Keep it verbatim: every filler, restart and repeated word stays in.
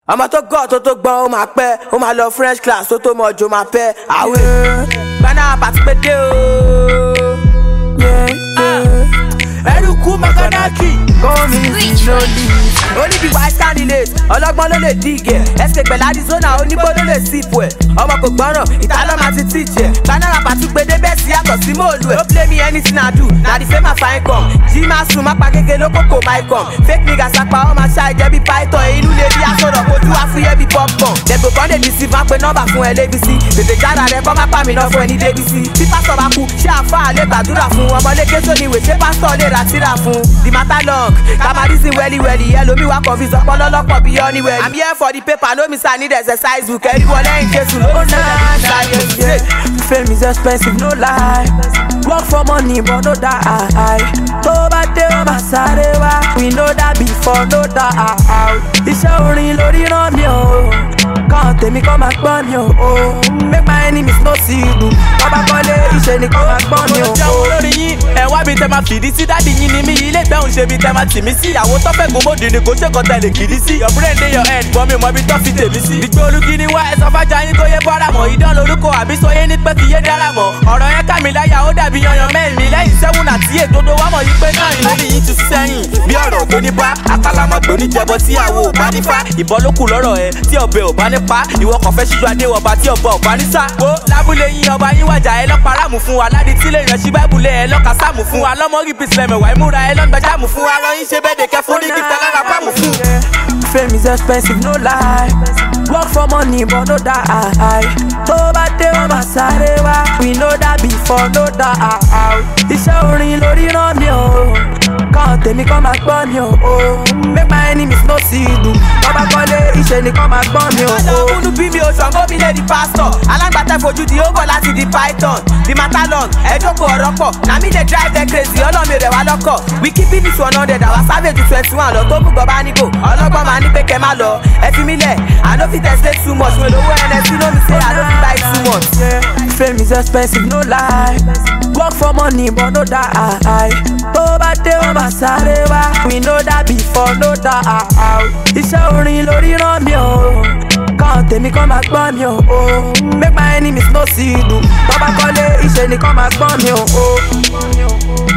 Ọmọ tó gọ̀ tó tó gbọ́n ó máa pẹ́, ó máa lọ French class tó tó mọ ọjọ́ máa pẹ́. Àwẹ̀ gbaná pàtí pé dé o. Ẹrùkú Makanaki kọ́mi slowly. Only the wise candidate, ọlọ́gbọ́n ló lè dìgẹ̀. Ẹsẹ̀ pẹ̀lú Arizona onígbó ló lè sípò ẹ̀. Ọmọ kò gbọ́ràn, ìtàlọ́ máa ti tíjẹ̀. Gbaná pàtí pé dé bẹ́ẹ̀ sí yàtọ̀ sí mòlù ẹ̀. Don't play me anything I do, na the same I find come. Jí máa sùn, má pa kéke ló kókò máa kàn. Fake nigga sapa, ọ máa ṣá ẹ̀jẹ̀ bí python. Inú lè bí aṣọ́rọ̀ kojú àfúyẹ́ bí popcorn. Dẹ̀gbò kan lè deceive, máa pe nọ́mbà fún ẹ lébísí. Tètè jára rẹ kọ́ má pa mí náà fún ẹni débísí. Tí pásítọ̀ bá kú, ṣé àfáà lè gbàdúrà fún? Ọmọléke sóníwèé, ṣé pásítọ̀ lè ra tíra fún? The matter long, Kamarizin welly welly. Ẹlòmíì wá confuse ọpọlọ lọ́pọ̀ bí anywhere. I'm here for the paper, no miss I need exercise book. Everyone in Jesu, no nice. Fame is expensive, no lie. Work for money, but no die. Tó bá dé wọ́n máa sáré wá. We know that before, no die. Iṣẹ́ orin lórí rán mi o. Kàn tèmi kọ́ máa gbọ́ ni o. Make my enemies no see you. Bàbá kọ́lé iṣẹ́ ni kọ́ máa gbọ́ ni o. Mo jẹun lórí yín, ẹ wá bí tẹ máa fìdí sí dáàdì yín ni mí. Ilé ìgbẹ́hùn ṣe bí tẹ máa tì mí sí. Ìyàwó tó fẹ́ gbòmòdì ni kò ṣe kọ́ tẹ̀lé kìdí sí. Your brain dey your head, bọ́ mi mọ ibi tó fi tèmi sí. Ìgbé olúgi ni wá ẹ̀sán fájà yín kó yé bọ́ra mọ̀. Ìdán lorúkọ àbí sọyé ní pé kì í yé dára mọ̀. Ọ̀rọ̀ yẹn ká mi láyà ó dàbí yanyan mẹ́rin. Lẹ́yìn sẹ́wọ̀n àti ètòdó wá mọ̀ yí pé náà ìlérí yín ti sẹ́yìn. Bí ọ̀rọ̀ tó ní bá, àkàlàmọ̀gbò ní jẹbọ tí àwo ò bá ní fá. Ìbọn ló kù lọ́rọ̀ ẹ tí ọbẹ̀ ò bá ní pa. Ìwọ kàn fẹ́ ṣíjú adé wọba tí ọba ò bá ní sá. Wo lábúlé yín ọba yín wàjà ẹ lọ́pàá ráàmù fún wa. Ládìí tí lè yàn sí báìbùlẹ̀ ẹ lọ́ka sáàmù fún wa. Lọ́mọ rí bísílẹ̀ mẹ̀wá ìmúra ẹ lọ́gbàjáàmù fún wa. Rọyìn ṣe bẹ́ẹ̀ dẹ̀kẹ́ fún ní gíta lára báàmù fún. Fame is expensive, no lie. Work for money, but no die. Tó bá dé wọ́n máa sáré wá. We know that before, no die. Iṣẹ́ orin lórí rán mi o. Kàn tèmi kọ́ máa gbọ́ ni o. Make my enemies no see you. Bàbá kọ́lé iṣẹ́ ni kọ́ máa gbọ́ ni o. Ọjọ́ múnú bí mi ò ṣàngó mi lè di pastor. Alágbàtà fojú di ó bọ̀ láti di python. The matter long, ẹ jókòó ọ̀rọ̀ pọ̀. Na me dey drive them crazy, ọlọ́mi rẹ̀ wá lọ́kọ̀. We keep it one hundred, àwa savage ju twenty one lọ. Tó mú gbọ́ bá nígò, ọlọ́gbọ́n máa ní pé kẹ́ má lọ. Ẹ fi mí lẹ̀, I no fit explain too much. Mo lówó N S C no mi say I no fit buy too much. Fame is expensive, no lie. Work for money, but no die. Tó bá dé wọ́n máa sáré wá. We know that before, no die. Iṣẹ́ orin lórí rán mi o. Kàn tèmi kọ́ máa gbọ́ ni o. Make my enemies no see you. Bàbá kọ́lé iṣẹ́ ni kọ́ máa gbọ́ ni o.